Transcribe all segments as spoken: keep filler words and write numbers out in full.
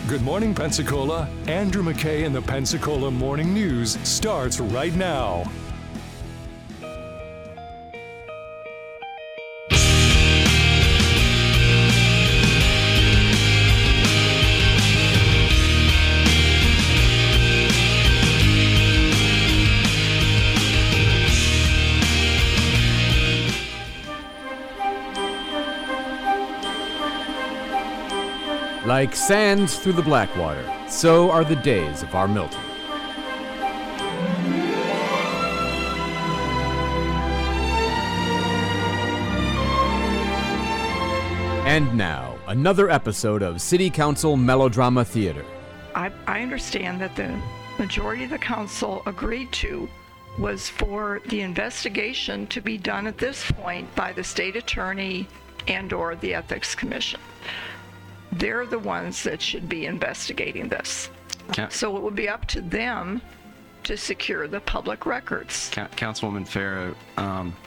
Good morning, Pensacola. Andrew McKay and the Pensacola Morning News starts right now. Like sands through the Blackwater, so are the days of our Milton. And now, another episode of City Council Melodrama Theater. I, I understand that the majority of the council agreed to was for the investigation to be done at this point by the state attorney and or the Ethics Commission. They're the ones that should be investigating this. Can- so it would be up to them to secure the public records. Can- Councilwoman Farrow, um,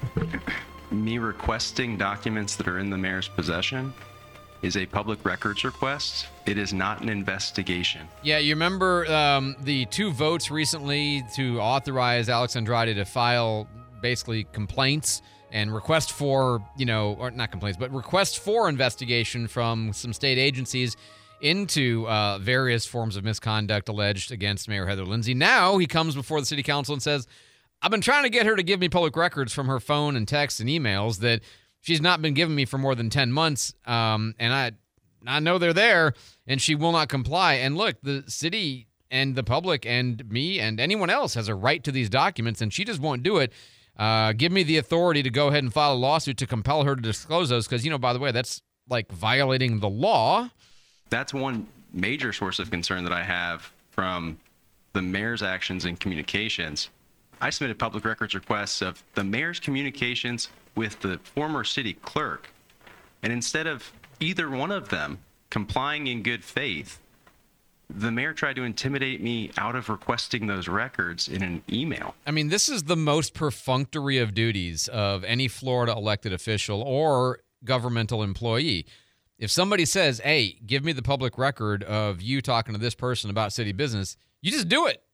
me requesting documents that are in the mayor's possession is a public records request. It is not an investigation. Yeah, you remember um, the two votes recently to authorize Alex Andrade to file basically complaints and request for, you know, or not complaints, but request for investigation from some state agencies into uh, various forms of misconduct alleged against Mayor Heather Lindsay. Now he comes before the city council and says, I've been trying to get her to give me public records from her phone and texts and emails that she's not been giving me for more than ten months, um, and I, I know they're there, and she will not comply. And look, the city and the public and me and anyone else has a right to these documents, and she just won't do it. Uh, give me the authority to go ahead and file a lawsuit to compel her to disclose those because, you know, by the way, that's like violating the law. That's one major source of concern that I have from the mayor's actions and communications. I submitted public records requests of the mayor's communications with the former city clerk, and instead of either one of them complying in good faith, the mayor tried to intimidate me out of requesting those records in an email. I mean, this is the most perfunctory of duties of any Florida elected official or governmental employee. If somebody says, hey, give me the public record of you talking to this person about city business, you just do it.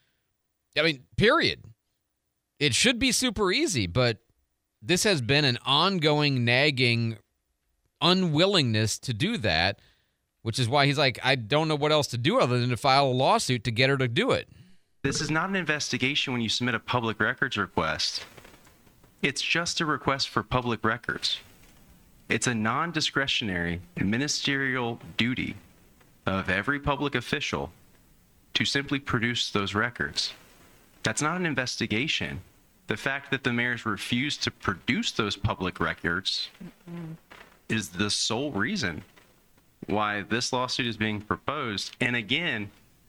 I mean, period. It should be super easy, but this has been an ongoing, nagging unwillingness to do that, which is why he's like, I don't know what else to do other than to file a lawsuit to get her to do it. This is not an investigation when you submit a public records request. It's just a request for public records. It's a non-discretionary ministerial duty of every public official to simply produce those records. That's not an investigation. The fact that the mayor's refused to produce those public records mm-hmm. is the sole reason why this lawsuit is being proposed. And again,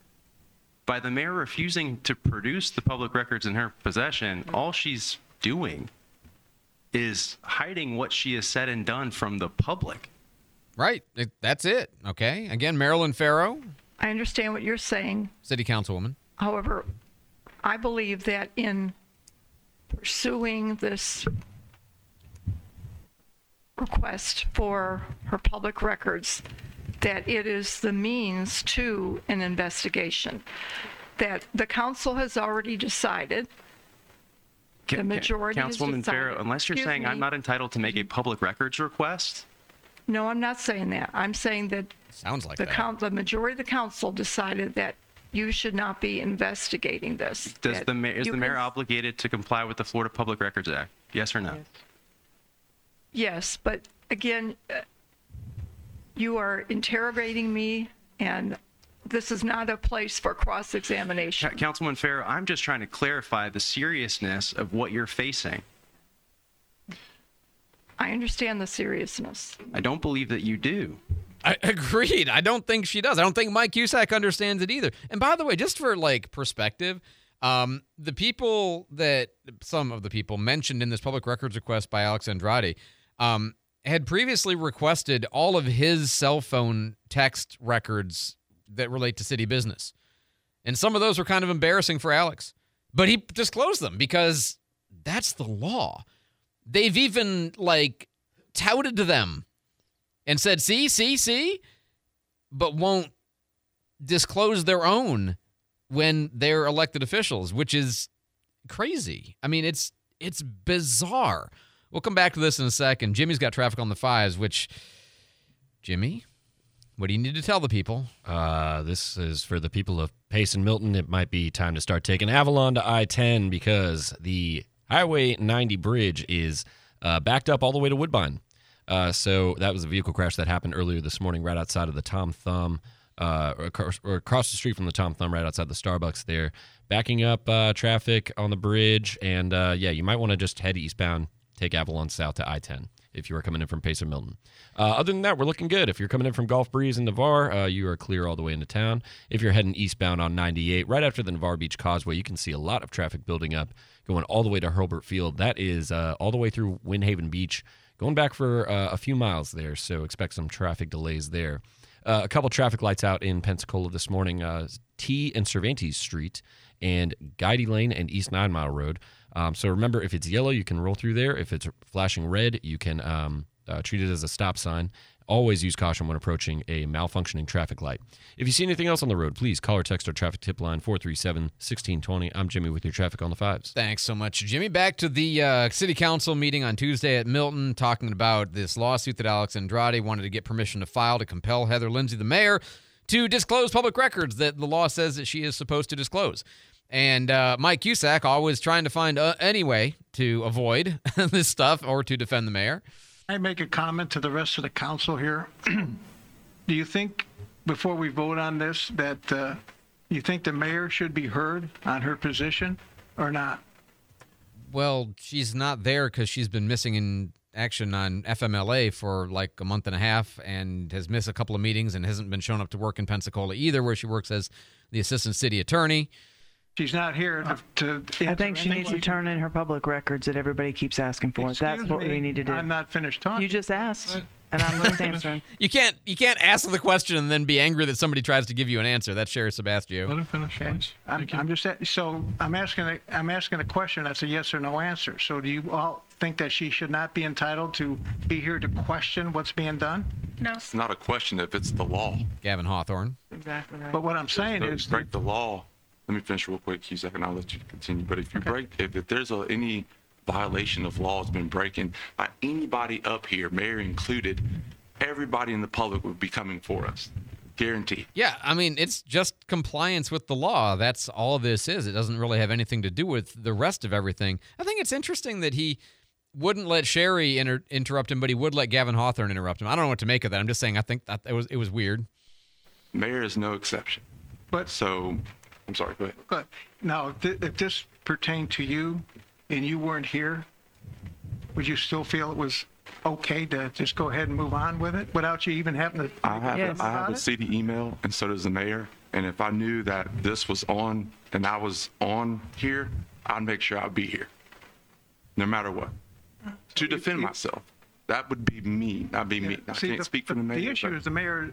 by the mayor refusing to produce the public records in her possession, all she's doing is hiding what she has said and done from the public. Right. It, that's it. Okay. Again, Marilyn Farrow. I understand what you're saying. City councilwoman. However, I believe that in pursuing this request for her public records, that it is the means to an investigation, that the council has already decided, Can, the majority can, Councilwoman has decided. Farrow, unless you're Excuse saying me. I'm not entitled to make a public records request. No, I'm not saying that. I'm saying that Sounds like the, that. coun- the majority of the council decided that you should not be investigating this. Does that the mayor, is you the mayor can- obligated to comply with the Florida Public Records Act? Yes or no? Yes. Yes, but again, uh, you are interrogating me, and this is not a place for cross-examination. Ca- Councilman Farrow, I'm just trying to clarify the seriousness of what you're facing. I understand the seriousness. I don't believe that you do. I agreed. I don't think she does. I don't think Mike Cusack understands it either. And by the way, just for like perspective, um, the people that some of the people mentioned in this public records request by Alex Andrade um, had previously requested all of his cell phone text records that relate to city business. And some of those were kind of embarrassing for Alex. But he disclosed them because that's the law. They've even, like, touted to them and said, see, see, see, but won't disclose their own when they're elected officials, which is crazy. I mean, it's it's bizarre. We'll come back to this in a second. Jimmy's got traffic on the fives, which, Jimmy, what do you need to tell the people? Uh, this is for the people of Pace and Milton. It might be time to start taking Avalon to I ten because the Highway ninety bridge is uh, backed up all the way to Woodbine. Uh, so that was a vehicle crash that happened earlier this morning right outside of the Tom Thumb, uh, or, across, or across the street from the Tom Thumb, right outside the Starbucks there, backing up uh, traffic on the bridge. And, uh, yeah, you might want to just head eastbound, take Avalon south to I ten if you are coming in from Pace and Milton. Uh, other than that, we're looking good. If you're coming in from Gulf Breeze and Navarre, uh, you are clear all the way into town. If you're heading eastbound on ninety-eight, right after the Navarre Beach Causeway, you can see a lot of traffic building up, going all the way to Hurlburt Field. That is uh, all the way through Windhaven Beach, going back for uh, a few miles there, so expect some traffic delays there. Uh, a couple traffic lights out in Pensacola this morning, uh, T and Cervantes Street and Guidey Lane and East Nine Mile Road. Um, so remember, if it's yellow, you can roll through there. If it's flashing red, you can um, uh, treat it as a stop sign. Always use caution when approaching a malfunctioning traffic light. If you see anything else on the road, please call or text our traffic tip line, four three seven, one six two zero. I'm Jimmy with your traffic on the fives. Thanks so much, Jimmy. Back to the uh, city council meeting on Tuesday at Milton, talking about this lawsuit that Alex Andrade wanted to get permission to file to compel Heather Lindsay, the mayor, to disclose public records that the law says that she is supposed to disclose. And uh, Mike Cusack always trying to find uh, any way to avoid this stuff or to defend the mayor. I make a comment to the rest of the council here. Do you think, before we vote on this, that uh, you think the mayor should be heard on her position or not? Well, she's not there because she's been missing in action on F M L A for like a month and a half and has missed a couple of meetings and hasn't been shown up to work in Pensacola either, where she works as the assistant city attorney. She's not here to, to I think she needs to turn in her public records that everybody keeps asking for. Excuse That's what me, we need to do. I'm not finished talking. You just asked, and I'm just answering. You can't you can't ask the question and then be angry that somebody tries to give you an answer. That's Sherry Sebastio. Let him finish, please. I'm, I'm just so I'm asking a, I'm asking a question that's a yes or no answer. So do you all think that she should not be entitled to be here to question what's being done? No. It's not a question if it's the law. Gavin Hawthorne. Exactly right. But what I'm saying So is break the law. Let me finish real quick, Cusack, and I'll let you continue. But if you Okay. break, if, if there's a, any violation of law has been breaking by anybody up here, mayor included, everybody in the public would be coming for us. Guaranteed. Yeah, I mean, it's just compliance with the law. That's all this is. It doesn't really have anything to do with the rest of everything. I think it's interesting that he wouldn't let Sherry inter- interrupt him, but he would let Gavin Hawthorne interrupt him. I don't know what to make of that. I'm just saying I think that it was it was weird. Mayor is no exception. But So, I'm sorry, go ahead. But now, if thi- if this pertained to you and you weren't here, would you still feel it was okay to just go ahead and move on with it without you even having to? I have, Yes. a, I have About a it? city email, and so does the mayor. And if I knew that this was on and I was on here, I'd make sure I'd be here, no matter what, to defend myself. That would be me. That'd be me. I See, can't the- speak for the mayor. The issue but is the mayor,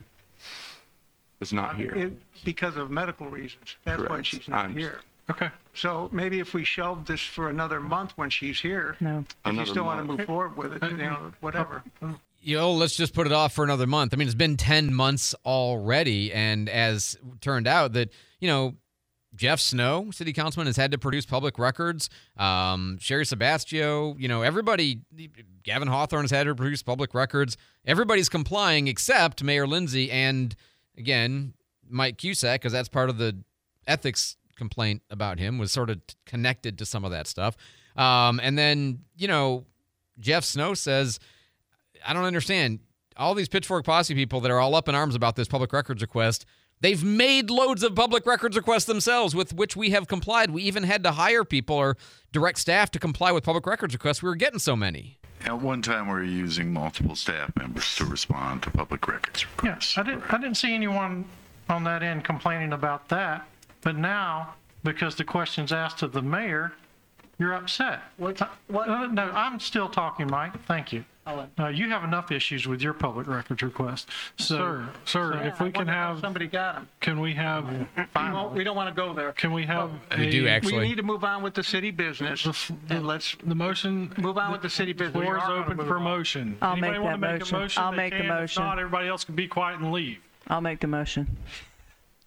it's not here. it, because of medical reasons. That's why Correct. she's I not understand. here. Okay. So maybe if we shelve this for another month when she's here, No. if you Another still want to month. move forward with it, you know, whatever. You know, let's just put it off for another month. I mean, it's been ten months already, and as turned out that, you know, Jeff Snow, city councilman, has had to produce public records. Um, Sherry Sebastio, you know, everybody, Gavin Hawthorne has had to produce public records. Everybody's complying except Mayor Lindsay and, again, Mike Cusack, because that's part of the ethics complaint about him, was sort of t- connected to some of that stuff. Um, and then, you know, Jeff Snow says, I don't understand. All these Pitchfork Posse people that are all up in arms about this public records request, they've made loads of public records requests themselves with which we have complied. We even had to hire people or direct staff to comply with public records requests. We were getting so many. At one time, we were using multiple staff members to respond to public records requests. Yes, I didn't, I didn't see anyone on that end complaining about that. But now, because the question's asked of the mayor, you're upset. What- what- Uh, No, I'm still talking, Mike. Thank you. Uh, you have enough issues with your public records request. So, Sir, sir, so if we I can wonder how have, Somebody got him. can we have, We won't- We don't want to go there. can we have We a- do We actually. need to move on with the city business, The f- and let's the motion? move on with the city business. Floor is We are gonna open move for on. motion. I'll Anybody make want that to make a motion. motion? I'll They make the can. If motion. not, everybody else can be quiet and leave. I'll make the motion.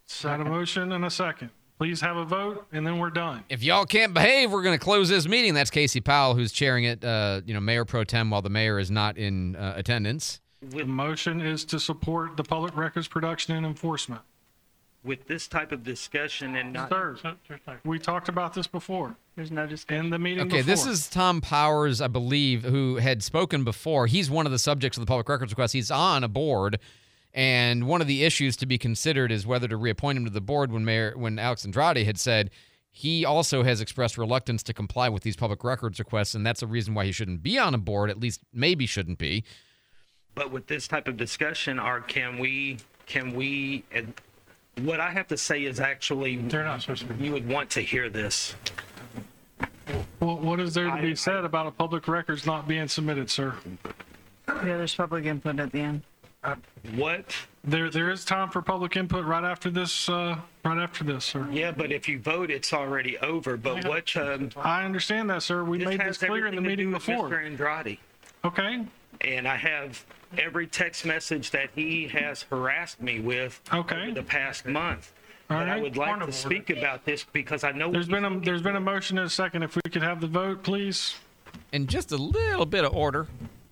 Got a motion and a second. Please have a vote, and then we're done. If y'all can't behave, we're going to close this meeting. That's Casey Powell, who's chairing it, uh, you know, Mayor Pro Tem, while the mayor is not in uh, attendance. The motion is to support the public records production and enforcement. With this type of discussion and not... Sir, we talked about this before. There's no discussion. In the meeting Okay, before. this is Tom Powers, I believe, who had spoken before. He's one of the subjects of the public records request. He's on a board, and one of the issues to be considered is whether to reappoint him to the board when Mayor, when Alex Andrade had said he also has expressed reluctance to comply with these public records requests, and that's a reason why he shouldn't be on a board, at least maybe shouldn't be. But with this type of discussion, or can we, can we, and what I have to say is actually, They're not supposed to be. you would want to hear this. Well, what is there to be said about a public records not being submitted, sir? Yeah, there's public input at the end. What? There, there is time for public input right after this, uh, right after this, sir. Yeah, but if you vote, it's already over. But what, um, I understand that, sir. We this made has this clear in the everything to meeting do with before. Mister Andrade. Okay, And I have every text message that he has harassed me with Okay. over the past month. All But I right. would like Point to of speak about this because I know there's been a, there's been a motion and a second. If we could have the vote, please. And just a little bit of order.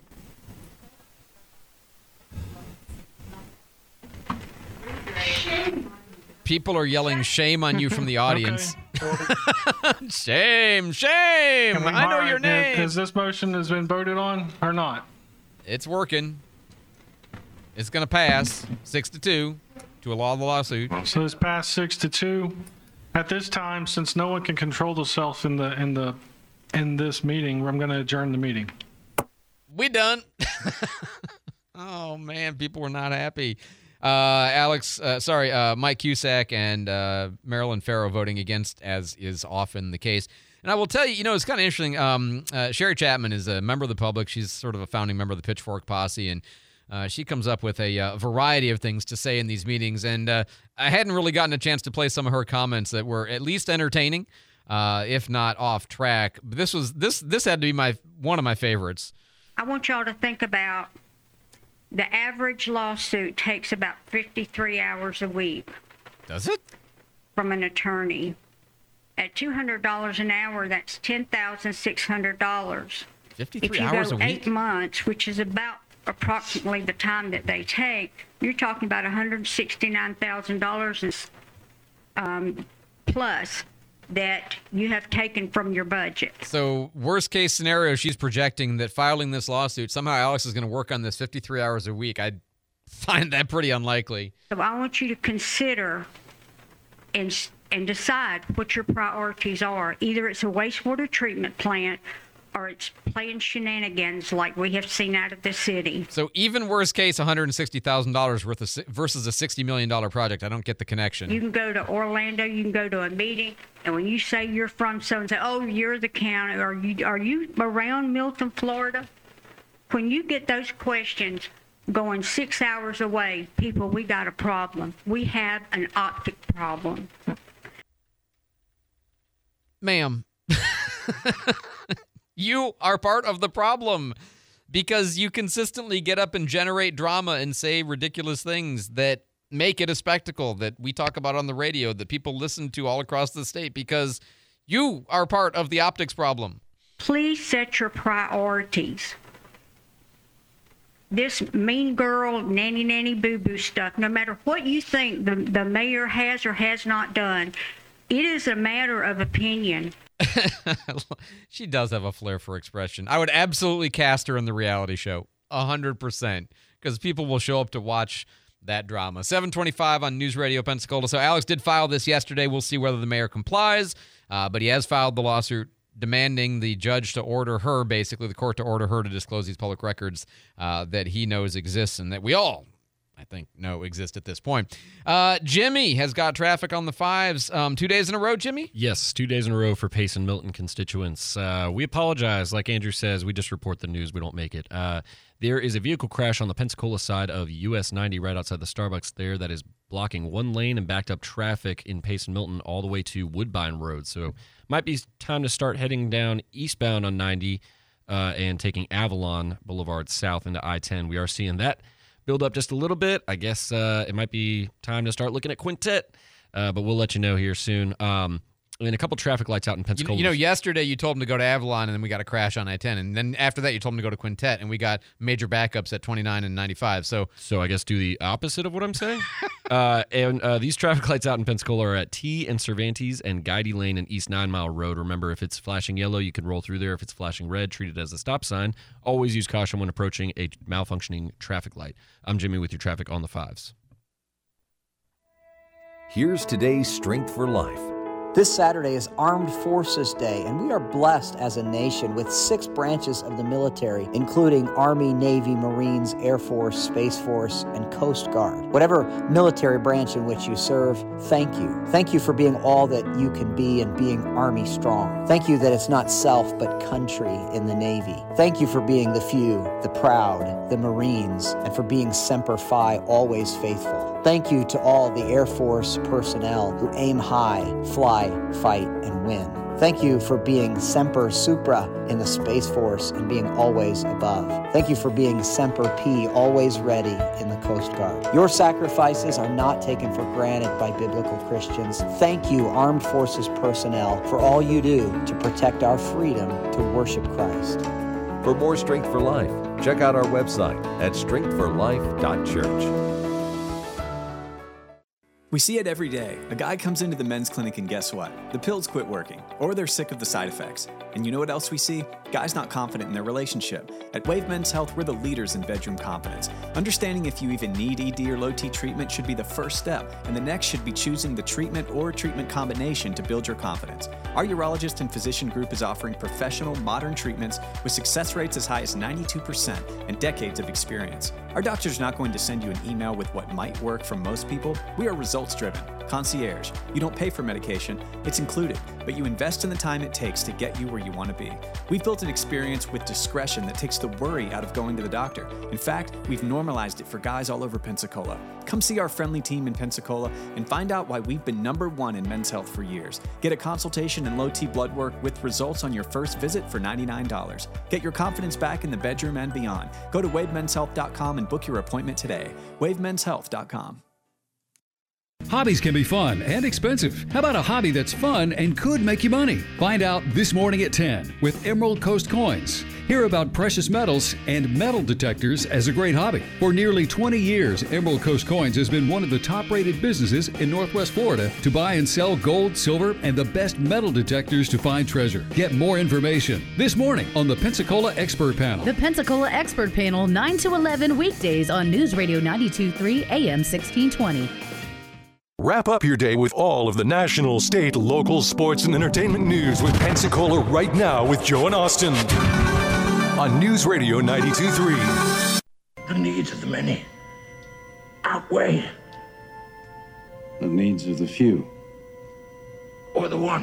People are yelling shame on you from the audience. Shame, shame. Can we- I know all your right, name. Has this motion has been voted on or not? It's working. It's going to pass six to two to allow the lawsuit. So it's passed six to two. At this time, since no one can control themselves in the in the in this meeting, I'm going to adjourn the meeting. We done. Oh man, people were not happy. Uh, Alex, uh, sorry, uh, Mike Cusack and uh, Marilyn Farrow voting against, as is often the case. And I will tell you, you know, it's kind of interesting. Um, uh, Sherry Chapman is a member of the public. She's sort of a founding member of the Pitchfork Posse, and uh, she comes up with a uh, variety of things to say in these meetings. And uh, I hadn't really gotten a chance to play some of her comments that were at least entertaining, uh, if not off track. But this was this this had to be my one of my favorites. I want y'all to think about the average lawsuit takes about fifty-three hours a week. Does it? From an attorney. At two hundred dollars an hour, that's ten thousand six hundred dollars. fifty-three If you hours go a week? eight months, which is about approximately the time that they take, you're talking about one hundred sixty-nine thousand dollars um, plus that you have taken from your budget. So worst case scenario, she's projecting that filing this lawsuit, somehow Alex is going to work on this fifty-three hours a week. I find that pretty unlikely. So I want you to consider and and decide what your priorities are. Either it's a wastewater treatment plant or it's playing shenanigans like we have seen out of the city. So even worst case, one hundred sixty thousand dollars worth of si- versus a sixty million dollars project. I don't get the connection. You can go to Orlando, you can go to a meeting, and when you say you're from so and so, oh, you're the county, are you are you around Milton, Florida? When you get those questions going six hours away, people, we got a problem. We have an optic problem. Ma'am, you are part of the problem because you consistently get up and generate drama and say ridiculous things that make it a spectacle that we talk about on the radio, that people listen to all across the state, because you are part of the optics problem. Please set your priorities. This mean girl, nanny nanny boo boo stuff, no matter what you think the, the mayor has or has not done, it is a matter of opinion. She does have a flair for expression. I would absolutely cast her in the reality show, one hundred percent, because people will show up to watch that drama. seven twenty-five on News Radio Pensacola. So Alex did file this yesterday. We'll see whether the mayor complies, uh, but he has filed the lawsuit demanding the judge to order her, basically the court to order her to disclose these public records uh, that he knows exists and that we all, I think, know exist at this point. Uh, Jimmy has got traffic on the fives um, two days in a row, Jimmy? Yes, two days in a row for Pace and Milton constituents. Uh, we apologize. Like Andrew says, we just report the news. We don't make it. Uh, there is a vehicle crash on the Pensacola side of U S ninety right outside the Starbucks there that is blocking one lane and backed up traffic in Pace and Milton all the way to Woodbine Road. So might be time to start heading down eastbound on ninety uh, and taking Avalon Boulevard south into I ten. We are seeing that build up just a little bit, I guess uh, it might be time to start looking at Quintet. Uh, but we'll let you know here soon. Um, and a couple traffic lights out in Pensacola. You, you know, yesterday you told him to go to Avalon, and then we got a crash on I ten. And then after that, you told him to go to Quintet, and we got major backups at twenty-nine and ninety-five. So, so I guess do the opposite of what I'm saying. uh, and uh, these traffic lights out in Pensacola are at T and Cervantes and Guidey Lane and East Nine Mile Road. Remember, if it's flashing yellow, you can roll through there. If it's flashing red, treat it as a stop sign. Always use caution when approaching a malfunctioning traffic light. I'm Jimmy with your traffic on the fives. Here's today's Strength for Life. This Saturday is Armed Forces Day, and we are blessed as a nation with six branches of the military, including Army, Navy, Marines, Air Force, Space Force, and Coast Guard. Whatever military branch in which you serve, thank you. Thank you for being all that you can be and being Army strong. Thank you that it's not self but country in the Navy. Thank you for being the few, the proud, the Marines, and for being Semper Fi, always faithful. Thank you to all the Air Force personnel who aim high, fly, fight, and win. Thank you for being Semper Supra in the Space Force and being always above. Thank you for being Semper P, always ready in the Coast Guard. Your sacrifices are not taken for granted by biblical Christians. Thank you, Armed Forces personnel, for all you do to protect our freedom to worship Christ. For more Strength for Life, check out our website at strength for life dot church. We see it every day. A guy comes into the men's clinic and guess what? The pills quit working, or they're sick of the side effects. And you know what else we see? Guys not confident in their relationship. At Wave Men's Health, we're the leaders in bedroom confidence. Understanding if you even need E D or low T treatment should be the first step, and the next should be choosing the treatment or treatment combination to build your confidence. Our urologist and physician group is offering professional, modern treatments with success rates as high as ninety-two percent and decades of experience. Our doctor's not going to send you an email with what might work for most people. We are results-driven. Concierge. You don't pay for medication, it's included, but you invest in the time it takes to get you where you want to be. We've built an experience with discretion that takes the worry out of going to the doctor. In fact, we've normalized it for guys all over Pensacola. Come see our friendly team in Pensacola and find out why we've been number one in men's health for years. Get a consultation and low T blood work with results on your first visit for ninety-nine dollars. Get your confidence back in the bedroom and beyond. Go to wave men's health dot com and book your appointment today. wave men's health dot com. Hobbies can be fun and expensive. How about a hobby that's fun and could make you money? Find out this morning at ten with Emerald Coast Coins. Hear about precious metals and metal detectors as a great hobby. For nearly twenty years, Emerald Coast Coins has been one of the top-rated businesses in Northwest Florida to buy and sell gold, silver, and the best metal detectors to find treasure. Get more information this morning on the Pensacola Expert Panel. The Pensacola Expert Panel, nine to eleven weekdays on News Radio ninety-two point three A M sixteen twenty. Wrap up your day with all of the national, state, local, sports, and entertainment news with Pensacola Right Now with Joe and Austin on News Radio ninety-two point three. The needs of the many outweigh the needs of the few. Or the one.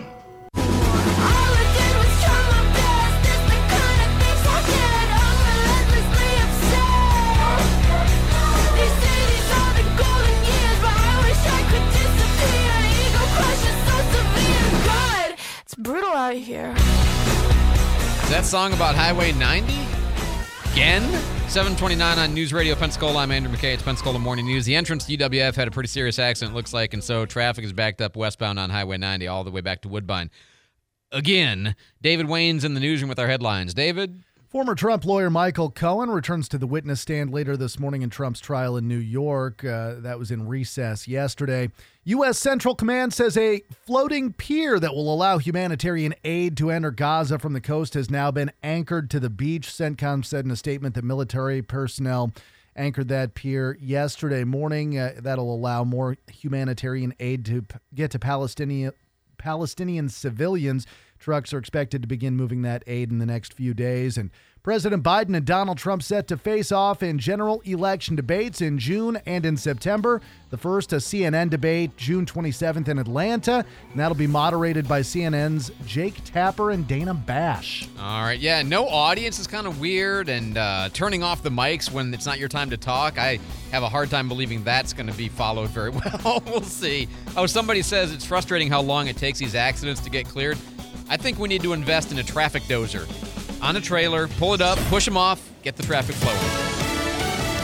Brutal out here. Is that song about Highway ninety? Again? seven twenty-nine on News Radio Pensacola. I'm Andrew McKay. It's Pensacola Morning News. The entrance to U W F had a pretty serious accident, it looks like, and so traffic is backed up westbound on Highway ninety all the way back to Woodbine. Again, David Wayne's in the newsroom with our headlines. David? Former Trump lawyer Michael Cohen returns to the witness stand later this morning in Trump's trial in New York. Uh, that was in recess yesterday. U S. Central Command says a floating pier that will allow humanitarian aid to enter Gaza from the coast has now been anchored to the beach. CENTCOM said in a statement that military personnel anchored that pier yesterday morning. Uh, that'll allow more humanitarian aid to p- get to Palestinian Palestinian civilians. Trucks are expected to begin moving that aid in the next few days. And President Biden and Donald Trump set to face off in general election debates in June and in September. The first, a C N N debate, June twenty-seventh in Atlanta. And that'll be moderated by C N N's Jake Tapper and Dana Bash. All right. Yeah, no audience is kind of weird. And uh, turning off the mics when it's not your time to talk, I have a hard time believing that's going to be followed very well. We'll see. Oh, somebody says it's frustrating how long it takes these accidents to get cleared. I think we need to invest in a traffic dozer. On a trailer, pull it up, push them off, get the traffic flowing.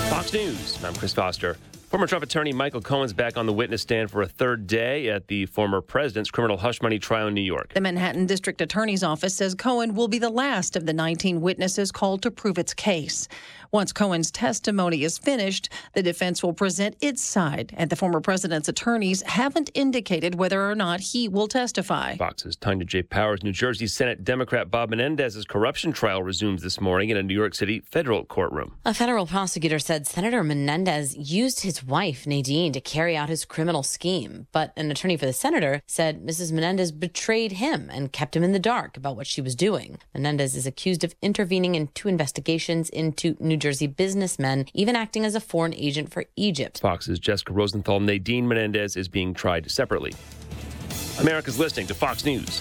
Fox News, I'm Chris Foster. Former Trump attorney Michael Cohen's back on the witness stand for a third day at the former president's criminal hush money trial in New York. The Manhattan District Attorney's Office says Cohen will be the last of the nineteen witnesses called to prove its case. Once Cohen's testimony is finished, the defense will present its side, and the former president's attorneys haven't indicated whether or not he will testify. Fox's Tanya J. Powers. New Jersey Senate Democrat Bob Menendez's corruption trial resumes this morning in a New York City federal courtroom. A federal prosecutor said Senator Menendez used his wife, Nadine, to carry out his criminal scheme. But an attorney for the senator said Missus Menendez betrayed him and kept him in the dark about what she was doing. Menendez is accused of intervening in two investigations into New Jersey businessmen, even acting as a foreign agent for Egypt. Fox's Jessica Rosenthal. Nadine Menendez is being tried separately. America's listening to Fox News.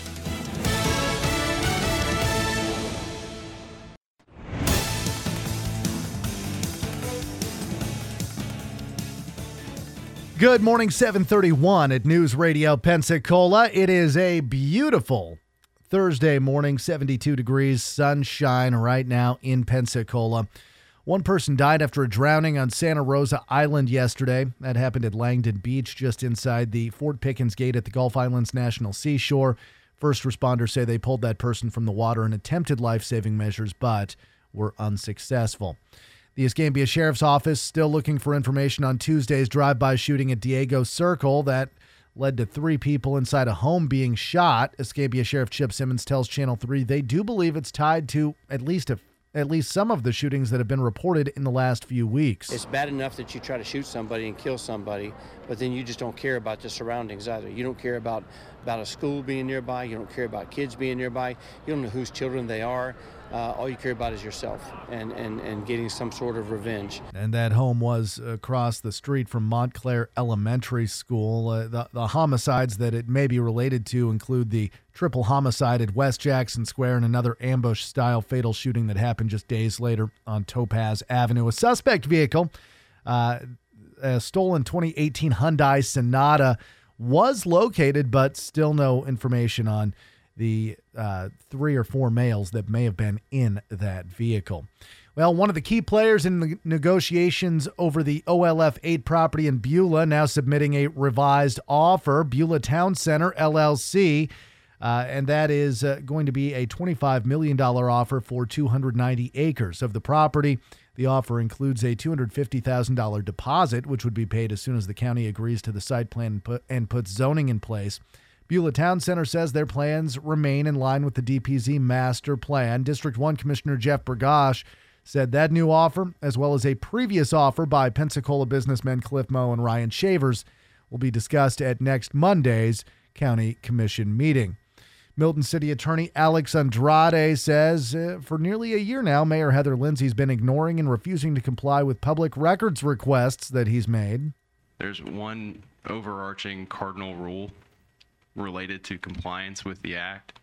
Good morning, seven thirty-one at News Radio Pensacola. It is a beautiful Thursday morning, seventy-two degrees, sunshine right now in Pensacola. One person died after a drowning on Santa Rosa Island yesterday. That happened at Langdon Beach, just inside the Fort Pickens Gate at the Gulf Islands National Seashore. First responders say they pulled that person from the water and attempted life-saving measures, but were unsuccessful. The Escambia Sheriff's Office still looking for information on Tuesday's drive-by shooting at Diego Circle that led to three people inside a home being shot. Escambia Sheriff Chip Simmons tells Channel three they do believe it's tied to at least a at least some of the shootings that have been reported in the last few weeks. It's bad enough that you try to shoot somebody and kill somebody, but then you just don't care about the surroundings either. You don't care about, about a school being nearby. You don't care about kids being nearby. You don't know whose children they are. Uh, all you care about is yourself and, and, and getting some sort of revenge. And that home was across the street from Montclair Elementary School. Uh, the, the homicides that it may be related to include the triple homicide at West Jackson Square and another ambush-style fatal shooting that happened just days later on Topaz Avenue. A suspect vehicle, uh, a stolen twenty eighteen Hyundai Sonata, was located, but still no information on the uh, three or four males that may have been in that vehicle. Well, one of the key players in the negotiations over the O L F eight property in Beulah now submitting a revised offer, Beulah Town Center, L L C, uh, and that is uh, going to be a twenty-five million dollars offer for two hundred ninety acres of the property. The offer includes a two hundred fifty thousand dollars deposit, which would be paid as soon as the county agrees to the site plan and, put, and puts zoning in place. Beulah Town Center says their plans remain in line with the D P Z master plan. District one Commissioner Jeff Burgash said that new offer, as well as a previous offer by Pensacola businessmen Cliff Moe and Ryan Shavers, will be discussed at next Monday's County Commission meeting. Milton City Attorney Alex Andrade says uh, for nearly a year now, Mayor Heather Lindsay's been ignoring and refusing to comply with public records requests that he's made. There's one overarching cardinal rule related to compliance with the act,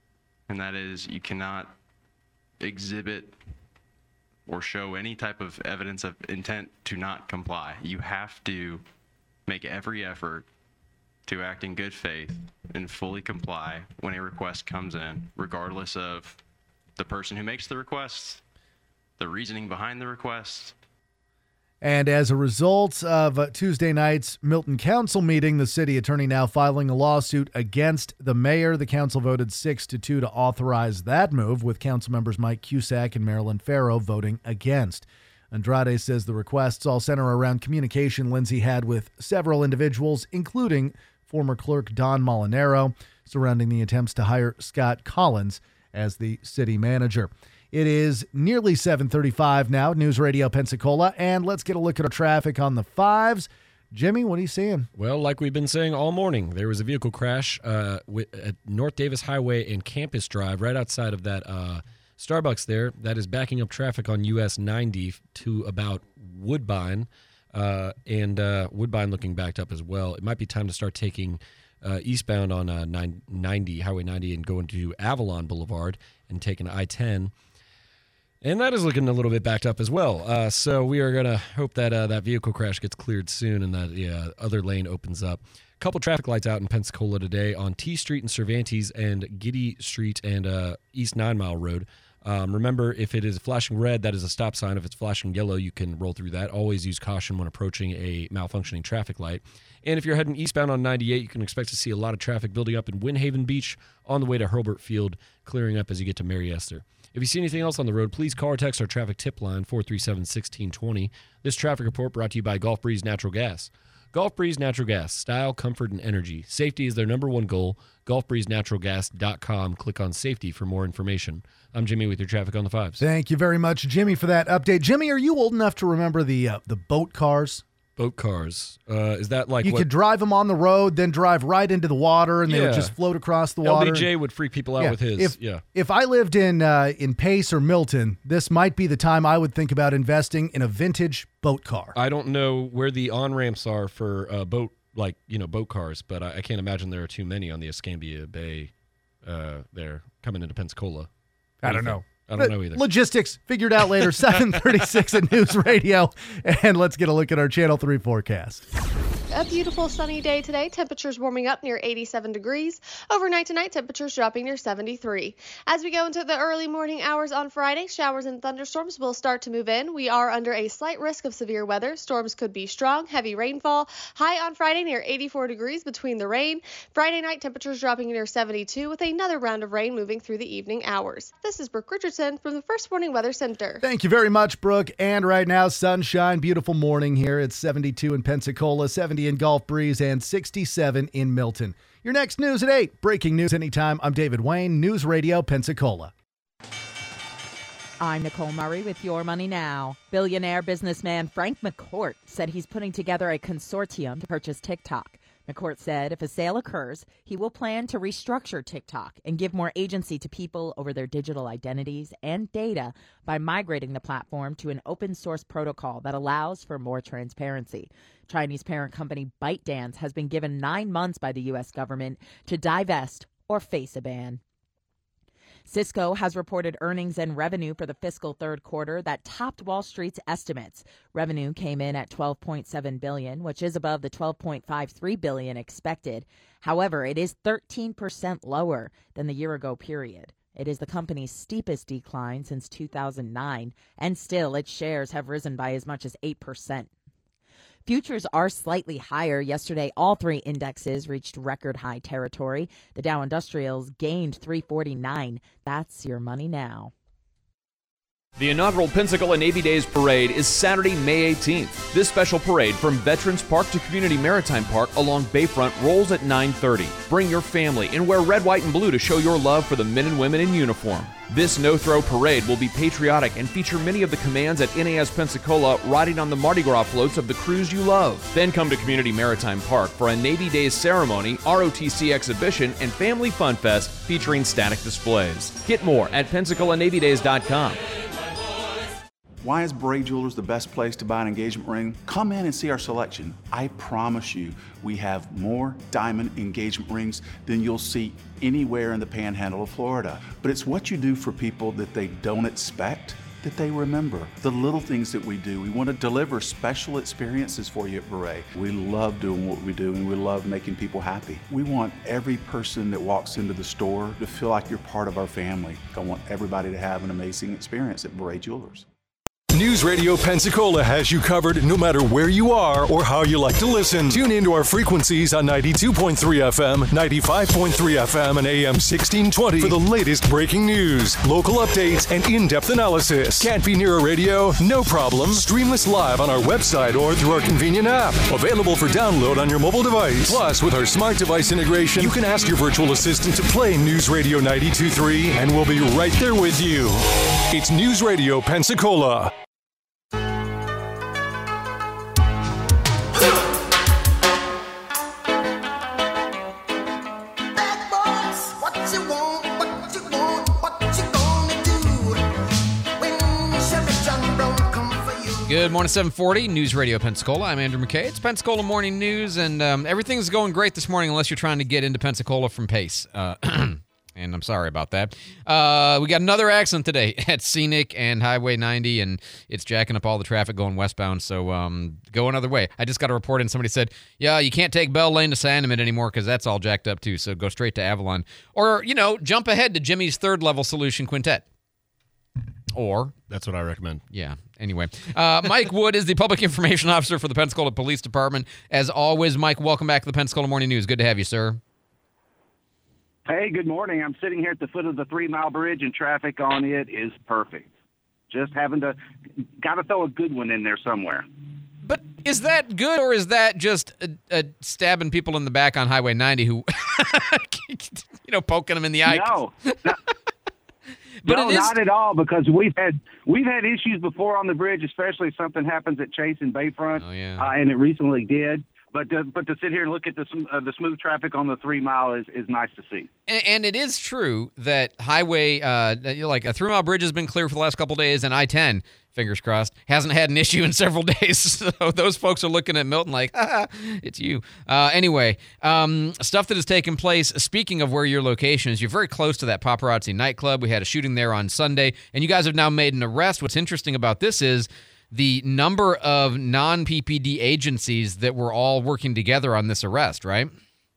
and that is you cannot exhibit or show any type of evidence of intent to not comply. You have to make every effort to act in good faith and fully comply when a request comes in, regardless of the person who makes the request, the reasoning behind the request. And as a result of uh, Tuesday night's Milton Council meeting, the city attorney now filing a lawsuit against the mayor. The council voted six to two to authorize that move, with council members Mike Cusack and Marilyn Farrow voting against. Andrade says the requests all center around communication Lindsay had with several individuals, including former clerk Don Molinaro, surrounding the attempts to hire Scott Collins as the city manager. It is nearly seven thirty-five now, News Radio Pensacola, and let's get a look at our traffic on the fives. Jimmy, what are you seeing? Well, like we've been saying all morning, there was a vehicle crash uh, at North Davis Highway and Campus Drive right outside of that uh, Starbucks there. That is backing up traffic on U S ninety to about Woodbine, uh, and uh, Woodbine looking backed up as well. It might be time to start taking uh, eastbound on uh, ninety, Highway ninety, and going to Avalon Boulevard and taking I ten. And that is looking a little bit backed up as well. Uh, so we are going to hope that uh, that vehicle crash gets cleared soon and that the uh, other lane opens up. A couple traffic lights out in Pensacola today on T Street and Cervantes and Giddy Street and uh, East Nine Mile Road. Um, remember, if it is flashing red, that is a stop sign. If it's flashing yellow, you can roll through that. Always use caution when approaching a malfunctioning traffic light. And if you're heading eastbound on ninety-eight, you can expect to see a lot of traffic building up in Windhaven Beach on the way to Hurlburt Field, clearing up as you get to Mary Esther. If you see anything else on the road, please call or text our traffic tip line, four three seven, one six two zero. This traffic report brought to you by Gulf Breeze Natural Gas. Gulf Breeze Natural Gas, style, comfort, and energy. Safety is their number one goal. Gulf Breeze Natural Gas dot com. Click on safety for more information. I'm Jimmy with your traffic on the fives. Thank you very much, Jimmy, for that update. Jimmy, are you old enough to remember the uh, the boat cars? Boat cars. Uh, is that like you what? could drive them on the road, then drive right into the water, and they Yeah. would just float across the water? L B J would freak people out Yeah. with his. If, yeah. if I lived in uh, in Pace or Milton, this might be the time I would think about investing in a vintage boat car. I don't know where the on-ramps are for uh, boat, like, you know, boat cars, but I, I can't imagine there are too many on the Escambia Bay uh, there coming into Pensacola. I don't know. I don't know either. Logistics figured out later. seven thirty-six at News Radio. And let's get a look at our Channel three forecast. A beautiful sunny day today. Temperatures warming up near eighty-seven degrees. Overnight tonight, temperatures dropping near seventy-three. As we go into the early morning hours on Friday, showers and thunderstorms will start to move in. We are under a slight risk of severe weather. Storms could be strong, heavy rainfall. High on Friday near eighty-four degrees between the rain. Friday night, temperatures dropping near seventy-two with another round of rain moving through the evening hours. This is Brooke Richardson from the First Warning Weather Center. Thank you very much, Brooke. And right now, sunshine, beautiful morning here. It's seventy-two in Pensacola, seventy in Gulf Breeze, and sixty-seven in Milton. Your next news at eight. Breaking news anytime. I'm David Wayne, News Radio Pensacola. I'm Nicole Murray with Your Money Now. Billionaire businessman Frank McCourt said he's putting together a consortium to purchase TikTok. McCourt said if a sale occurs, he will plan to restructure TikTok and give more agency to people over their digital identities and data by migrating the platform to an open source protocol that allows for more transparency. Chinese parent company ByteDance has been given nine months by the U S government to divest or face a ban. Cisco has reported earnings and revenue for the fiscal third quarter that topped Wall Street's estimates. Revenue came in at twelve point seven billion dollars, which is above the twelve point five three billion dollars expected. However, it is thirteen percent lower than the year-ago period. It is the company's steepest decline since two thousand nine, and still its shares have risen by as much as eight percent. Futures are slightly higher. Yesterday, all three indexes reached record high territory. The Dow Industrials gained three forty-nine. That's Your Money Now. The inaugural Pensacola Navy Days Parade is Saturday, May eighteenth. This special parade from Veterans Park to Community Maritime Park along Bayfront rolls at nine thirty. Bring your family and wear red, white, and blue to show your love for the men and women in uniform. This no-throw parade will be patriotic and feature many of the commands at N A S Pensacola riding on the Mardi Gras floats of the crews you love. Then come to Community Maritime Park for a Navy Days ceremony, R O T C exhibition, and Family Fun Fest featuring static displays. Get more at Pensacola Navy Days dot com. Why is Bray Jewelers the best place to buy an engagement ring? Come in and see our selection. I promise you, we have more diamond engagement rings than you'll see anywhere in the panhandle of Florida. But it's what you do for people that they don't expect that they remember. The little things that we do. We want to deliver special experiences for you at Beret. We love doing what we do, and we love making people happy. We want every person that walks into the store to feel like you're part of our family. I want everybody to have an amazing experience at Beret Jewelers. News Radio Pensacola has you covered no matter where you are or how you like to listen. Tune into our frequencies on ninety-two point three F M, ninety-five point three F M, and A M sixteen twenty for the latest breaking news, local updates, and in-depth analysis. Can't be near a radio? No problem. Stream us live on our website or through our convenient app. Available for download on your mobile device. Plus, with our smart device integration, you can ask your virtual assistant to play News Radio ninety-two point three, and we'll be right there with you. It's News Radio Pensacola. Good morning, seven forty, News Radio Pensacola. I'm Andrew McKay. It's Pensacola Morning News, and um, everything's going great this morning unless you're trying to get into Pensacola from Pace. Uh, and I'm sorry about that. Uh, we got another accident today at Scenic and Highway ninety, and it's jacking up all the traffic going westbound, so um, go another way. I just got a report, and somebody said, yeah, you can't take Bell Lane to Sandemit anymore because that's all jacked up too, so go straight to Avalon. Or, you know, jump ahead to Jimmy's third level solution quintet. or that's what I recommend. Yeah. Anyway, uh, Mike Wood is the Public Information Officer for the Pensacola Police Department. As always, Mike, welcome back to the Pensacola Morning News. Good to have you, sir. Hey, good morning. I'm sitting here at the foot of the Three Mile Bridge, and traffic on it is perfect. Just having to, got to throw a good one in there somewhere. But is that good, or is that just uh, uh, stabbing people in the back on Highway ninety who, you know, poking them in the eye? No, no, but no it is... not at all. Because we've had we've had issues before on the bridge, especially if something happens at Chase and Bayfront, oh, yeah. uh, and it recently did. But to, but to sit here and look at the uh, the smooth traffic on the three mile is, is nice to see. And, and it is true that highway, uh, like a three mile bridge has been clear for the last couple of days, and I ten, fingers crossed, hasn't had an issue in several days. So those folks are looking at Milton like, ah, it's you. Uh, anyway, um, stuff that has taken place. Speaking of where your location is, you're very close to that paparazzi nightclub. We had a shooting there on Sunday, and you guys have now made an arrest. What's interesting about this is the number of non-P P D agencies that were all working together on this arrest, right?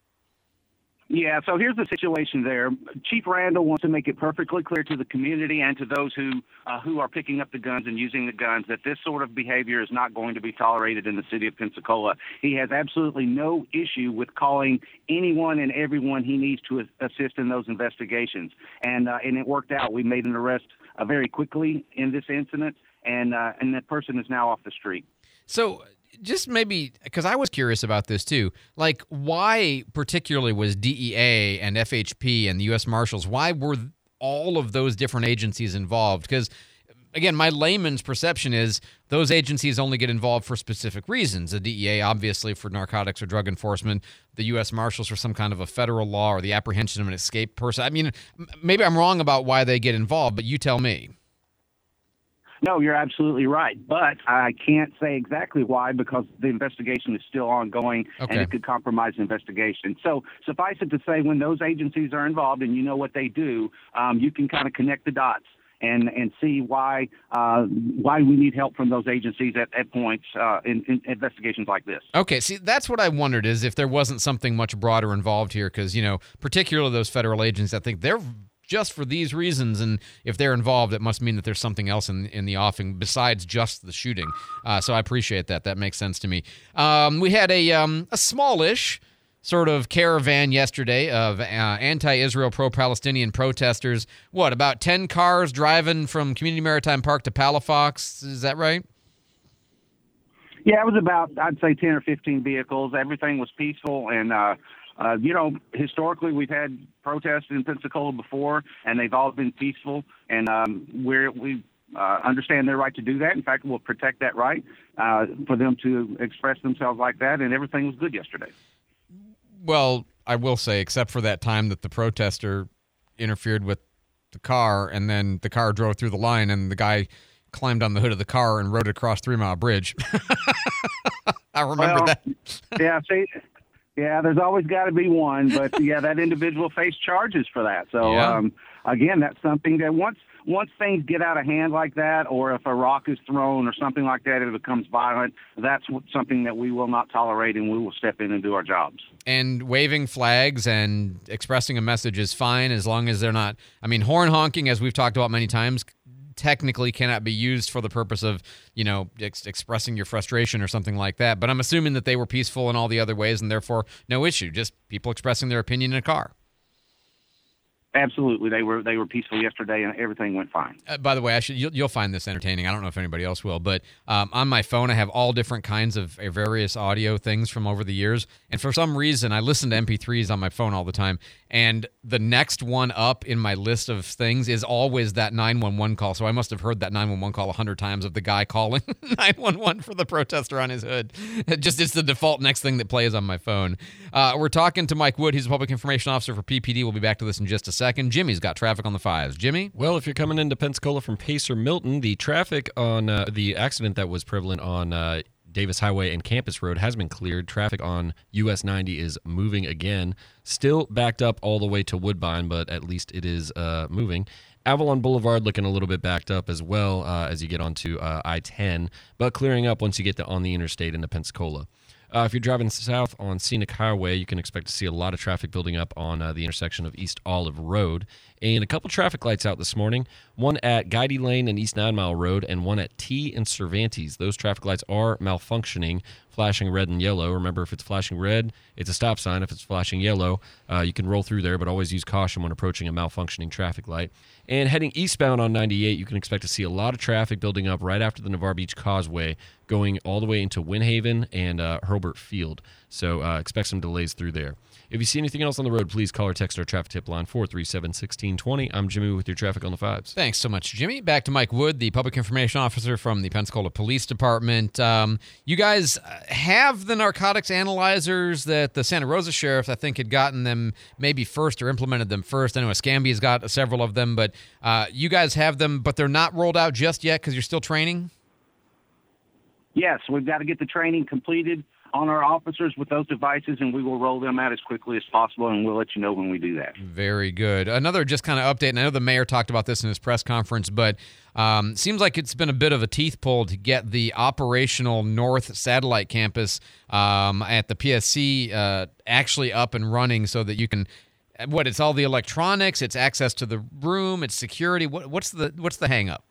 Yeah, so here's the situation there. Chief Randall wants to make it perfectly clear to the community and to those who uh, who are picking up the guns and using the guns that this sort of behavior is not going to be tolerated in the city of Pensacola. He has absolutely no issue with calling anyone and everyone he needs to assist in those investigations. And, uh, and it worked out. We made an arrest uh, very quickly in this incident. And uh, and that person is now off the street. So just maybe, because I was curious about this too, like why particularly was D E A and F H P and the U S Marshals, why were all of those different agencies involved? Because, again, my layman's perception is those agencies only get involved for specific reasons. The D E A, obviously, for narcotics or drug enforcement. The U S Marshals for some kind of a federal law or the apprehension of an escaped person. I mean, maybe I'm wrong about why they get involved, but you tell me. No, you're absolutely right. But I can't say exactly why because the investigation is still ongoing okay. and it could compromise the investigation. So suffice it to say, when those agencies are involved and you know what they do, um, you can kind of connect the dots and, and see why uh, why we need help from those agencies at, at points uh, in, in investigations like this. Okay, see, that's what I wondered is if there wasn't something much broader involved here because, you know, particularly those federal agents, I think they're just for these reasons, and if they're involved, it must mean that there's something else in in the offing besides just the shooting. Uh, so I appreciate that. That makes sense to me. Um, we had a um, a smallish sort of caravan yesterday of uh, anti-Israel, pro-Palestinian protesters. What, about ten cars driving from Community Maritime Park to Palafox? Is that right? Yeah, it was about, I'd say, ten or fifteen vehicles. Everything was peaceful, and uh, Uh, you know, historically, we've had protests in Pensacola before, and they've all been peaceful, and um, we're, we uh, understand their right to do that. In fact, we'll protect that right uh, for them to express themselves like that, and everything was good yesterday. Well, I will say, except for that time that the protester interfered with the car, and then the car drove through the line, and the guy climbed on the hood of the car and rode across Three Mile Bridge. I remember well, that. yeah, see... Yeah, there's always got to be one, but yeah, that individual faced charges for that. So yeah. um, again, that's something that once once things get out of hand like that, or if a rock is thrown or something like that, it becomes violent. That's something that we will not tolerate, and we will step in and do our jobs. And waving flags and expressing a message is fine as long as they're not. I mean, horn honking, as we've talked about many times, technically cannot be used for the purpose of, you know, ex- expressing your frustration or something like that. But I'm assuming that they were peaceful in all the other ways and therefore no issue, just people expressing their opinion in a car. Absolutely. They were they were peaceful yesterday, and everything went fine. Uh, by the way, I should, you'll, you'll find this entertaining. I don't know if anybody else will, but um, on my phone, I have all different kinds of uh, various audio things from over the years. And for some reason, I listen to M P threes on my phone all the time. And the next one up in my list of things is always that nine one one call. So I must have heard that nine one one call a hundred times of the guy calling nine one one for the protester on his hood. It just it's the default next thing that plays on my phone. Uh, we're talking to Mike Wood. He's a public information officer for P P D. We'll be back to this in just a second. Jimmy's got traffic on the fives. Jimmy? Well, if you're coming into Pensacola from Pacer Milton, the traffic on uh, the accident that was prevalent on uh, Davis Highway and Campus Road has been cleared. Traffic on U S ninety is moving again. Still backed up all the way to Woodbine, but at least it is uh, moving. Avalon Boulevard looking a little bit backed up as well uh, as you get onto uh, I ten, but clearing up once you get to, on the interstate into Pensacola. Uh, if you're driving south on Scenic Highway, you can expect to see a lot of traffic building up on uh, the intersection of East Olive Road. And a couple traffic lights out this morning, one at Guidey Lane and East Nine Mile Road, and one at T and Cervantes. Those traffic lights are malfunctioning, flashing red and yellow. Remember, if it's flashing red, it's a stop sign. If it's flashing yellow, uh, you can roll through there, but always use caution when approaching a malfunctioning traffic light. And heading eastbound on ninety-eight, you can expect to see a lot of traffic building up right after the Navarre Beach Causeway, going all the way into Winhaven and uh, Hurlburt Field. So uh, expect some delays through there. If you see anything else on the road, please call or text our traffic tip line, four three seven, one six two zero. I'm Jimmy with your traffic on the fives. Thanks so much, Jimmy. Back to Mike Wood, the public information officer from the Pensacola Police Department. Um, you guys have the narcotics analyzers that the Santa Rosa sheriff, I think, had gotten them maybe first or implemented them first. I know Escambia's got several of them, but uh, you guys have them, but they're not rolled out just yet because you're still training? Yes, we've got to get the training completed on our officers with those devices, and we will roll them out as quickly as possible, and we'll let you know when we do that. Very good. Another just kind of update, and I know the mayor talked about this in his press conference, but um, seems like it's been a bit of a teeth pull to get the operational North Satellite Campus um, at the P S C uh, actually up and running so that you can – what, it's all the electronics, it's access to the room, it's security. What, what's the what's the hang-up?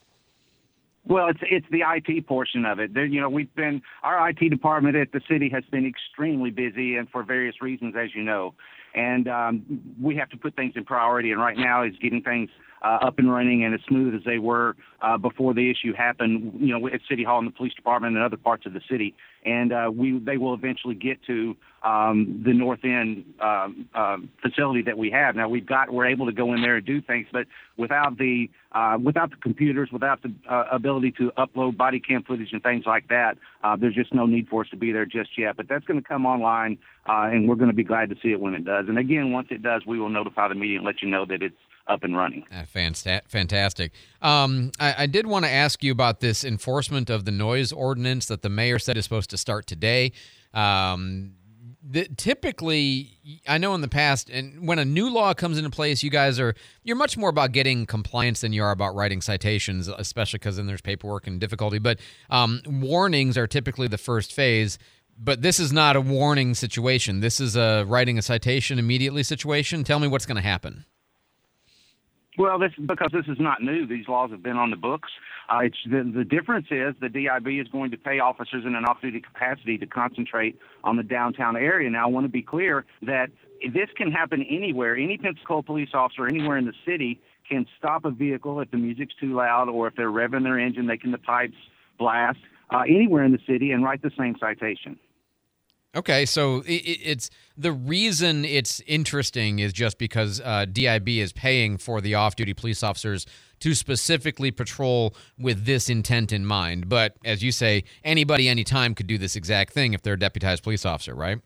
Well, it's it's the I T portion of it. There, you know, we've been our I T department at the city has been extremely busy, and for various reasons, as you know, and um, we have to put things in priority. And right now is getting things uh, up and running and as smooth as they were uh, before the issue happened. You know, at City Hall and the police department and other parts of the city, and uh, we they will eventually get to um, the north end um, uh, facility that we have. Now we've got we're able to go in there and do things, but without the uh, without the computers, without the uh, ability to upload body cam footage and things like that, uh, there's just no need for us to be there just yet. But that's going to come online, uh, and we're going to be glad to see it when it does. And again, once it does, we will notify the media and let you know that it's up and running. Uh, fantastic. Um, I, I did want to ask you about this enforcement of the noise ordinance that the mayor said is supposed to start today. Um, the, typically, I know in the past, and when a new law comes into place, you guys are you're much more about getting compliance than you are about writing citations, especially because then there's paperwork and difficulty. But um, warnings are typically the first phase. But this is not a warning situation. This is a writing a citation immediately situation. Tell me what's going to happen. Well, this because this is not new. These laws have been on the books. Uh, it's the, the difference is the D I B is going to pay officers in an off-duty capacity to concentrate on the downtown area. Now, I want to be clear that this can happen anywhere. Any Pensacola police officer anywhere in the city can stop a vehicle if the music's too loud or if they're revving their engine, they can the pipes blast uh, anywhere in the city and write the same citation. Okay, so it, it's the reason it's interesting is just because uh, D I B is paying for the off-duty police officers to specifically patrol with this intent in mind. But as you say, anybody, anytime could do this exact thing if they're a deputized police officer, right?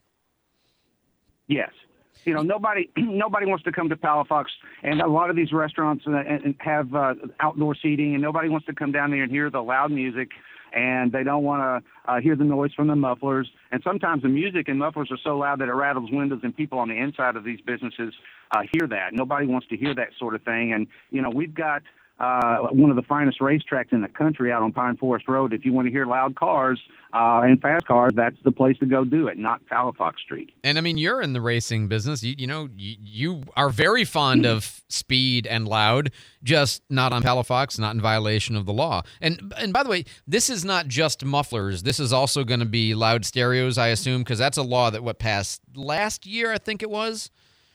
Yes. You know, nobody nobody wants to come to Palafox, and a lot of these restaurants uh, have uh, outdoor seating, and nobody wants to come down there and hear the loud music, and they don't want to uh, hear the noise from the mufflers. And sometimes the music and mufflers are so loud that it rattles windows, and people on the inside of these businesses uh, hear that. Nobody wants to hear that sort of thing. And, you know, we've got uh, one of the finest racetracks in the country out on Pine Forest Road. If you want to hear loud cars uh, and fast cars, that's the place to go do it, not Palafox Street. And, I mean, you're in the racing business. You, you know, you, you are very fond of speed and loud, just not on Palafox, not in violation of the law. And, and by the way, this is not just mufflers. This is also going to be loud stereos, I assume, because that's a law that, what, passed last year, I think it was?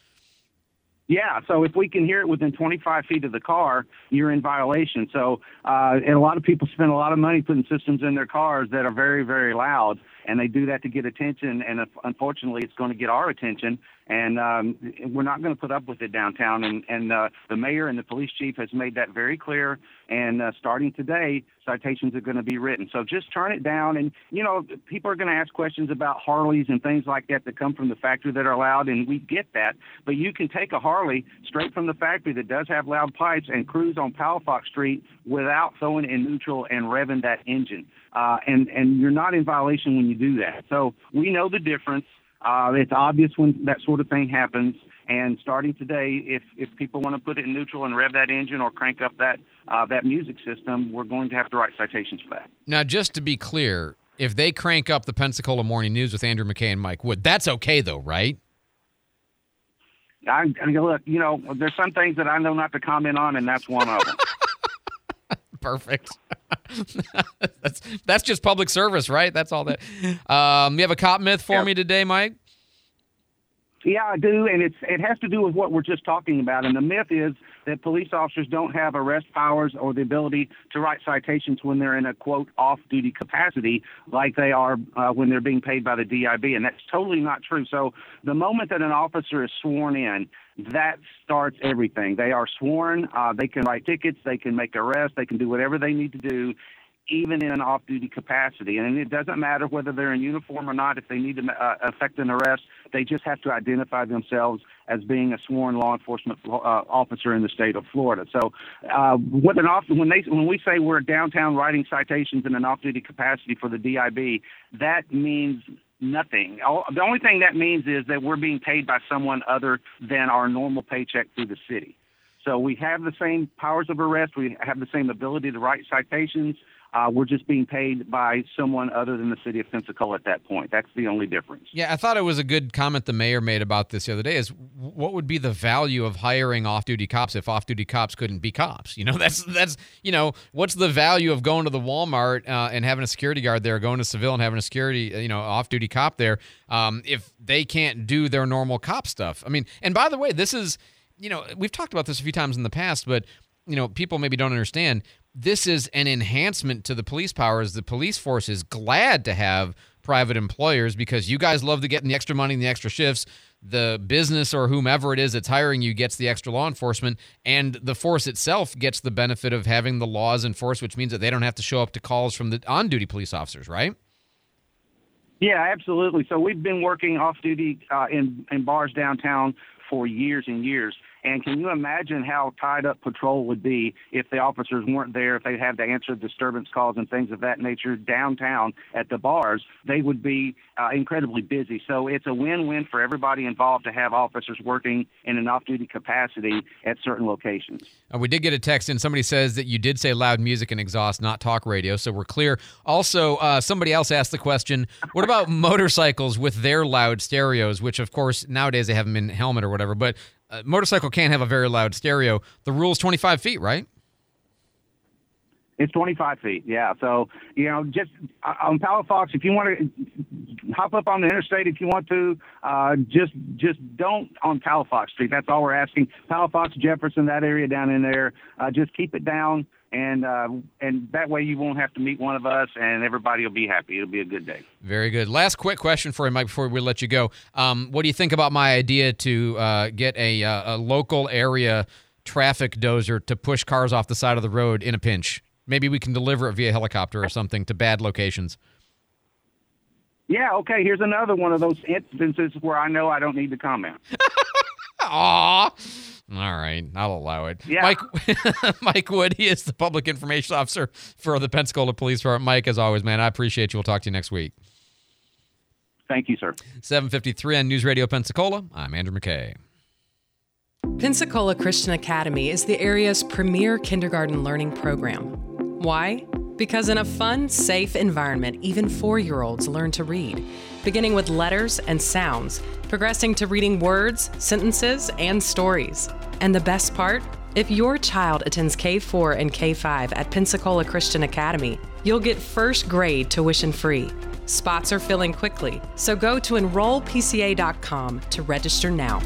Yeah, so if we can hear it within twenty-five feet of the car, you're in violation. So, uh, and a lot of people spend a lot of money putting systems in their cars that are very, very loud, and they do that to get attention, and if, unfortunately it's going to get our attention, and um, we're not going to put up with it downtown. And, and uh, the mayor and the police chief has made that very clear, and uh, starting today, citations are going to be written. So just turn it down, and, you know, people are going to ask questions about Harleys and things like that that come from the factory that are loud, and we get that, but you can take a Harley straight from the factory that does have loud pipes and cruise on Palafox Street without throwing in neutral and revving that engine. Uh, and, and you're not in violation when you do that. So we know the difference. Uh, it's obvious when that sort of thing happens. And starting today, if, if people want to put it in neutral and rev that engine or crank up that uh, that music system, we're going to have to write citations for that. Now, just to be clear, if they crank up the Pensacola Morning News with Andrew McKay and Mike Wood, that's okay though, right? I, I look, you know, there's some things that I know not to comment on, and that's one of them. Perfect. that's that's just public service, right? That's all that. Um, you have a cop myth for yeah. me today, Mike? Yeah, I do, and it's it has to do with what we're just talking about. And the myth is that police officers don't have arrest powers or the ability to write citations when they're in a, quote, off-duty capacity like they are uh, when they're being paid by the D I B, and that's totally not true. So the moment that an officer is sworn in, that starts everything. They are sworn. Uh, they can write tickets. They can make arrests. They can do whatever they need to do, even in an off-duty capacity. And it doesn't matter whether they're in uniform or not. If they need to uh, effect an arrest, they just have to identify themselves as being a sworn law enforcement uh, officer in the state of Florida. So uh, what an off, when, they, when we say we're downtown writing citations in an off-duty capacity for the D I B, that means nothing. All, the only thing that means is that we're being paid by someone other than our normal paycheck through the city. So we have the same powers of arrest. We have the same ability to write citations. Uh, we're just being paid by someone other than the city of Pensacola at that point. That's the only difference. Yeah, I thought it was a good comment the mayor made about this the other day is what would be the value of hiring off-duty cops if off-duty cops couldn't be cops? You know, that's, that's you know, what's the value of going to the Walmart uh, and having a security guard there, going to Seville and having a security, you know, off-duty cop there um, if they can't do their normal cop stuff? I mean, and by the way, this is, you know, we've talked about this a few times in the past, but, you know, people maybe don't understand. This is an enhancement to the police powers. The police force is glad to have private employers because you guys love to get the extra money and the extra shifts. The business or whomever it is that's hiring you gets the extra law enforcement, and the force itself gets the benefit of having the laws enforced, which means that they don't have to show up to calls from the on-duty police officers, right? Yeah, absolutely. So we've been working off-duty uh, in, in bars downtown for years and years. And can you imagine how tied up patrol would be if the officers weren't there, if they had to answer disturbance calls and things of that nature downtown at the bars? They would be uh, incredibly busy. So it's a win-win for everybody involved to have officers working in an off-duty capacity at certain locations. Uh, we did get a text in. Somebody says that you did say loud music and exhaust, not talk radio, so we're clear. Also, uh, somebody else asked the question, what about motorcycles with their loud stereos, which, of course, nowadays they have them in helmet or whatever, but a motorcycle can't have a very loud stereo. The rule's twenty-five feet, right? It's twenty-five feet, yeah. So, you know, just uh, on Palafox, if you want to hop up on the interstate if you want to, uh, just just don't on Palafox Street. That's all we're asking. Palafox, Jefferson, that area down in there, uh, just keep it down, and uh, and that way you won't have to meet one of us, and everybody will be happy. It'll be a good day. Very good. Last quick question for you, Mike, before we let you go. Um, what do you think about my idea to uh, get a, uh, a local area traffic dozer to push cars off the side of the road in a pinch? Maybe we can deliver it via helicopter or something to bad locations. Yeah, okay, here's another one of those instances where I know I don't need to comment. Aw. All right, I'll allow it. Yeah. Mike Mike Wood, he is the public information officer for the Pensacola Police Department. Mike, as always, man, I appreciate you. We'll talk to you next week. Thank you, sir. seven fifty-three on News Radio Pensacola. I'm Andrew McKay. Pensacola Christian Academy is the area's premier kindergarten learning program. Why? Because in a fun, safe environment, even four-year-olds learn to read, beginning with letters and sounds, progressing to reading words, sentences, and stories. And the best part? If your child attends K four and K five at Pensacola Christian Academy, you'll get first grade tuition free. Spots are filling quickly, so go to enroll P C A dot com to register now.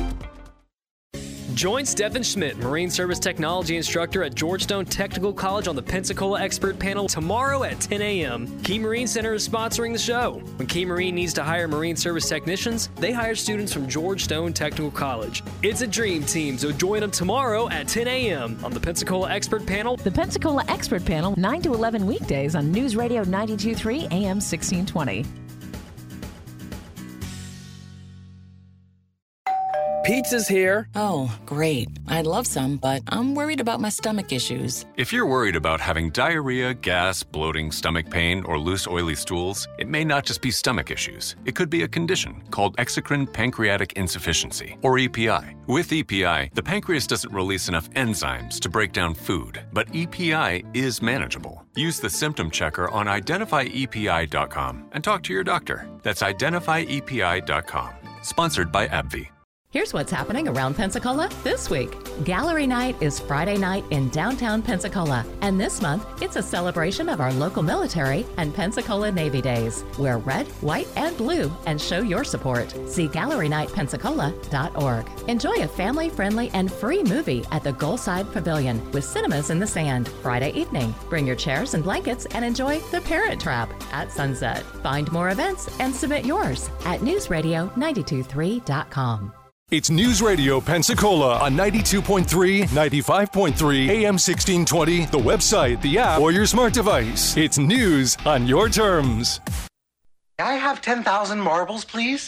Join Stephen Schmidt, Marine Service Technology Instructor at Georgetown Technical College on the Pensacola Expert Panel tomorrow at ten a.m. Key Marine Center is sponsoring the show. When Key Marine needs to hire Marine Service technicians, they hire students from Georgetown Technical College. It's a dream team, so join them tomorrow at ten a.m. on the Pensacola Expert Panel. The Pensacola Expert Panel, nine to eleven weekdays on News Radio ninety-two point three A M sixteen twenty. Pizza's here. Oh, great. I'd love some, but I'm worried about my stomach issues. If you're worried about having diarrhea, gas, bloating, stomach pain, or loose, oily stools, it may not just be stomach issues. It could be a condition called exocrine pancreatic insufficiency, or E P I. With E P I, the pancreas doesn't release enough enzymes to break down food, but E P I is manageable. Use the symptom checker on identify E P I dot com and talk to your doctor. That's identify E P I dot com. Sponsored by AbbVie. Here's what's happening around Pensacola this week. Gallery Night is Friday night in downtown Pensacola. And this month, it's a celebration of our local military and Pensacola Navy Days. Wear red, white, and blue and show your support. See gallery night pensacola dot org. Enjoy a family-friendly and free movie at the Goalside Pavilion with Cinemas in the Sand Friday evening. Bring your chairs and blankets and enjoy The Parent Trap at sunset. Find more events and submit yours at news radio nine two three dot com. It's News Radio Pensacola on ninety-two point three, ninety-five point three, A M sixteen twenty, the website, the app, or your smart device. It's news on your terms. Can I have ten thousand marbles, please?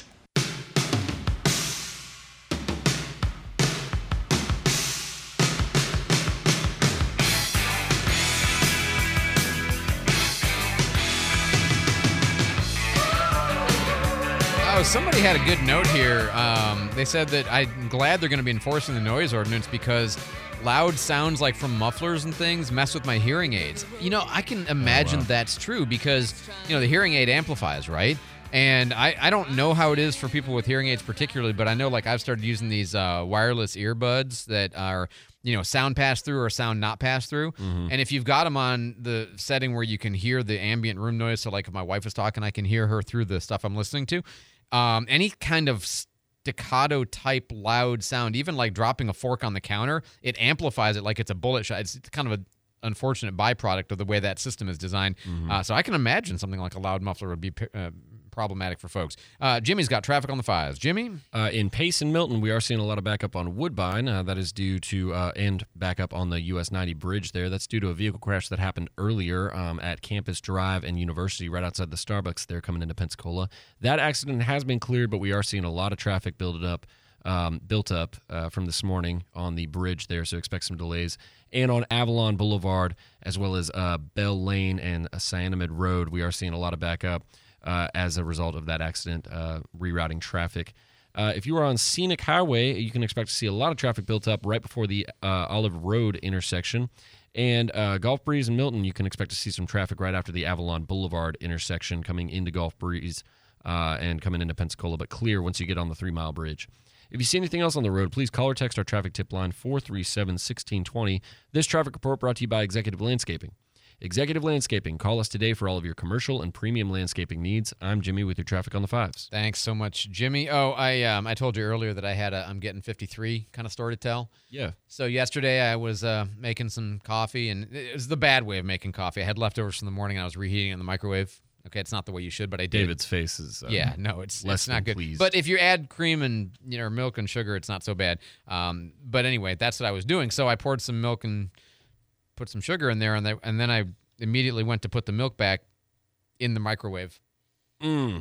Oh, somebody had a good note here. Um, they said that I'm glad they're going to be enforcing the noise ordinance because loud sounds like from mufflers and things mess with my hearing aids. You know, I can imagine oh, wow. that's true because, you know, the hearing aid amplifies, right? And I, I don't know how it is for people with hearing aids particularly, but I know like I've started using these uh, wireless earbuds that are, you know, sound pass through or sound not pass through. Mm-hmm. And if you've got them on the setting where you can hear the ambient room noise, so like if my wife is talking, I can hear her through the stuff I'm listening to. Um, any kind of staccato type loud sound, even like dropping a fork on the counter, it amplifies it like it's a bullet shot. It's kind of an unfortunate byproduct of the way that system is designed. Mm-hmm. Uh, so I can imagine something like a loud muffler would be uh, problematic for folks. Uh, Jimmy's got traffic on the fives. Jimmy? Uh, in Pace and Milton, we are seeing a lot of backup on Woodbine. Uh, that is due to, uh, and backup on the U S ninety bridge there. That's due to a vehicle crash that happened earlier um, at Campus Drive and University, right outside the Starbucks there coming into Pensacola. That accident has been cleared, but we are seeing a lot of traffic build up, um, built up uh, from this morning on the bridge there, so expect some delays. And on Avalon Boulevard, as well as uh, Bell Lane and Cyanamid Road, we are seeing a lot of backup. Uh, as a result of that accident, uh, rerouting traffic. Uh, if you are on Scenic Highway, you can expect to see a lot of traffic built up right before the uh, Olive Road intersection. And uh, Gulf Breeze and Milton, you can expect to see some traffic right after the Avalon Boulevard intersection coming into Gulf Breeze uh, and coming into Pensacola, but clear once you get on the Three Mile Bridge. If you see anything else on the road, please call or text our traffic tip line four three seven, one six two zero. This traffic report brought to you by Executive Landscaping. Executive Landscaping. Call us today for all of your commercial and premium landscaping needs. I'm Jimmy with your traffic on the fives. Thanks so much, Jimmy. Oh, I um, I told you earlier that I had a I'm getting fifty-three kind of story to tell. Yeah. So yesterday I was uh, making some coffee, and it was the bad way of making coffee. I had leftovers from the morning, and I was reheating it in the microwave. Okay, it's not the way you should, but I did. David's face is uh, yeah, no, it's less it's not good. Pleased. But if you add cream and you know milk and sugar, it's not so bad. Um, but anyway, that's what I was doing. So I poured some milk and put some sugar in there, and, they, and then I immediately went to put the milk back in the microwave. Mm.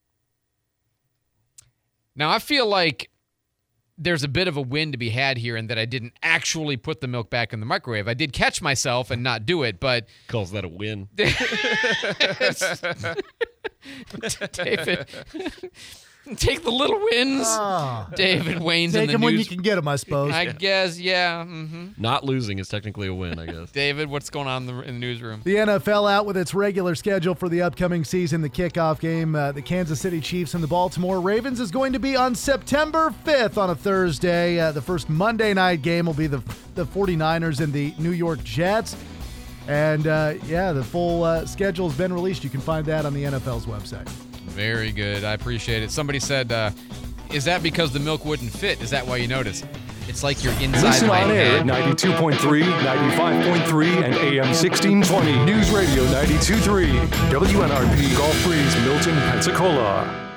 Now, I feel like there's a bit of a win to be had here in that I didn't actually put the milk back in the microwave. I did catch myself and not do it, but... Calls that a win. David... Take the little wins. Oh. David Wayne's Take in the them news. when you can get them, I suppose. I guess, yeah. Mm-hmm. Not losing is technically a win, I guess. David, what's going on in the, in the newsroom? The N F L out with its regular schedule for the upcoming season. The kickoff game, uh, the Kansas City Chiefs and the Baltimore Ravens, is going to be on September fifth on a Thursday. Uh, the first Monday night game will be the, the 49ers and the New York Jets. And, uh, yeah, the full uh, schedule has been released. You can find that on the N F L's website. Very good. I appreciate it. Somebody said, uh, is that because the milk wouldn't fit? Is that why you noticed? It's like you're inside Listen my on head. air at ninety-two point three, ninety-five point three, and A M sixteen twenty. News Radio ninety-two point three. W N R P Gulf Breeze, Milton, Pensacola.